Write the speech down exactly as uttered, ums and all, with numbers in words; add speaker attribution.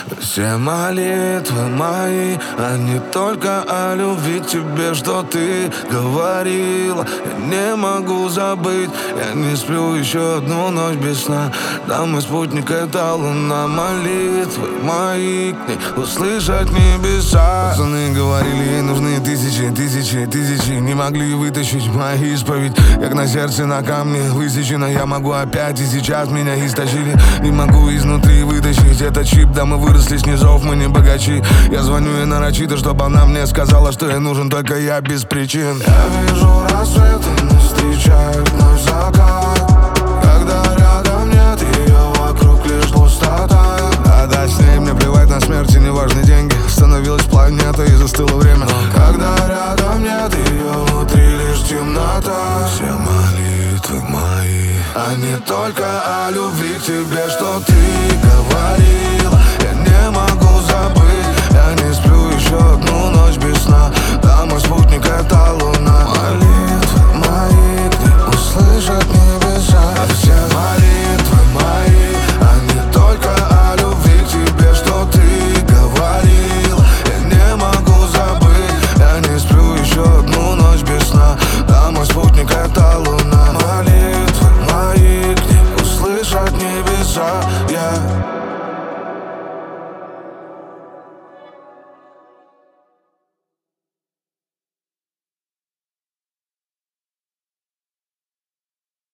Speaker 1: Все молитвы мои, а не только о любви к тебе, что ты говорила. Я не могу забыть, я не сплю еще одну ночь без сна. Да, мой спутник — это луна. Молитвы мои к ней услышать небеса. Пацаны говорили, ей нужны тысячи, тысячи, тысячи. Не могли вытащить мои исповедь, как на сердце на камне высечено. Я могу опять, и сейчас меня истощили. Не могу изнутри вытащить этот чип. Да, мы выросли с низов, мы не богачи. Я звоню ей нарочито, чтобы она мне сказала, что ей нужен только я без причин. Я вижу рассвет, и мы встречаем вновь закат. Когда рядом нет ее, вокруг лишь пустота. Да-да, с ней мне плевать на смерть, и не важны деньги. Становилась планета, и застыло время. Но когда рядом нет ее, внутри лишь темнота. Все молитвы мои, а не только о любви к тебе,